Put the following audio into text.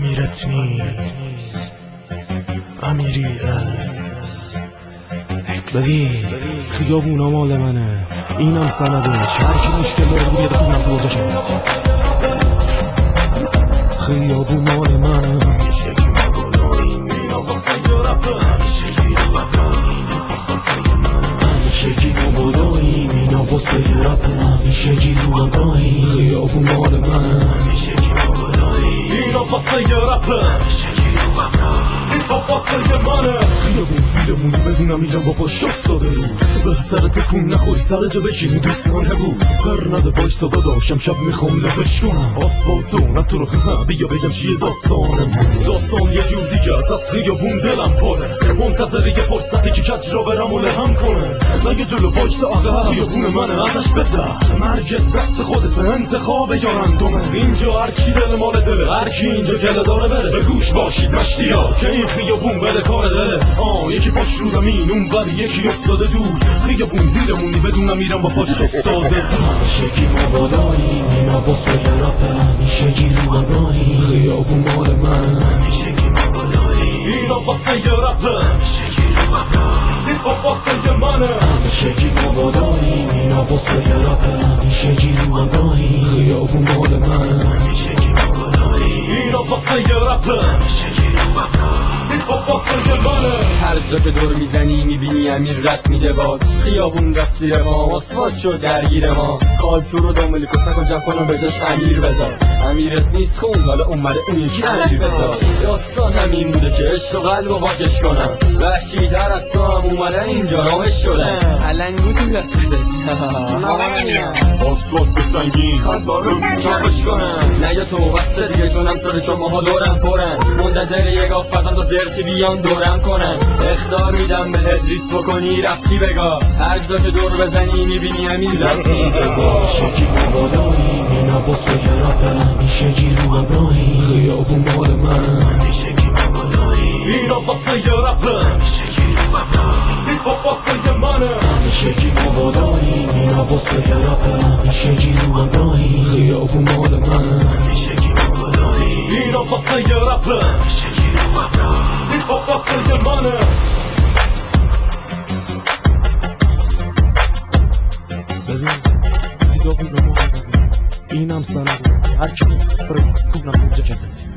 امیرت نیست امیری ببین خیابونا مال منه، اینم سندش. هرکی مشکل داره بگو بیاد خونم تو ارجاشه. خیابون مال منه، همیشگی ما بالاییم، اینا واسه یه رپه. همیشگی رو بالاییم، همیشگی ما بالاییم، اینا واسه یه رپه. همیشگی رو بالاییم، خیابون مال منه، همیشگی ما بالاییم، اینا واسه یه رپه. همیشگی رو بالاییم، اینا واسه یه منه. خیابون فیلمونی بدونم میرم با پاش افتاده رو، بهتره تکون نخوری سر جا بشینی دوستانه بود. پر نده وایسا داداشم شب میخوام لفش کنم آسفالتو نه تو رو بیا بگم چیه داستانم. داستان یه جور دیگه از خیابون دلم پاره، منتظر یه فرصتی که کج را برم و لهم کنه. نگه جلو وایسا آقا خیابون منه، ازش بزر مرگت دست خودت، انتخاب یا رندومه. اینجا هرکی دل مال دله، هرکی اینجا گله داره بره. به گوش باشید مشتیا که این خیابون بده کار دله. یکی پاش رو زمین اون ولی یکی افتاده دور. خیابون دیرمونی بدونم میرم با پاش افتاده. همیشگی ما بالاییم، اینا واسه یه رپه. همیشگی رو بالاییم، خیابون مال من. همیشگی ما بالاییم، اینا واسه یه رپه. همیشگی رو بالاییم، این واسه یه منه. همیشگی ما بالاییم، اینا واسه یه رپه. همیشگی رو بالاییم، خیابون مال من. همیشگی ما بالاییم، اینا واسه یه رپه. همیشگی رو بالاییم، این واسه یه منه. هر جا که دور میزنی میبینی امیر رد میده باز. خیابون رفت زیر ما، آسفالت شد درگیر ما. خال تو رو داملی کس نکن جمع کنم به جاش امیر بذار. امیرت نیست خون حالا اومده اون یکی امیر بذار. داستان همین بوده که عشق و قلب و واکش کنم. وحشی تر از تو هم اومدن اینجا نامش شدن. علنگ بودیم دستیده آسفالت به سنگین خواستارم جمعش کنم. نه یا تو بسته دیگه چونم سر شماها دورم پرن. منتظر یه گاف بزن تا زرسی بیان دورم کنن. اخدار میدم به ادریس بکنی رفتی بگاه. هر جا که دور بزنی میبینی همین رفتی بگاه. همیشگی ما بالاییم، اینا واسه یه رپه. همیشگی رو بالاییم، خیابون مال من. همیشگی ما بالاییم، اینا واسه یه رپه. همیشگی رو بالاییم، این واسه یه منه. همیشگی ما بالاییم، اینا واسه یه رپه. همیشگی رو بالاییم، خیابون مال من. همیشگی ما بالاییم، اینا واسه یه رپه. همیشگی رو بالاییم، این واسه یه منه. ببین خیابون مال منه، اینم سند. هرکی بره کونم اونجا کنه.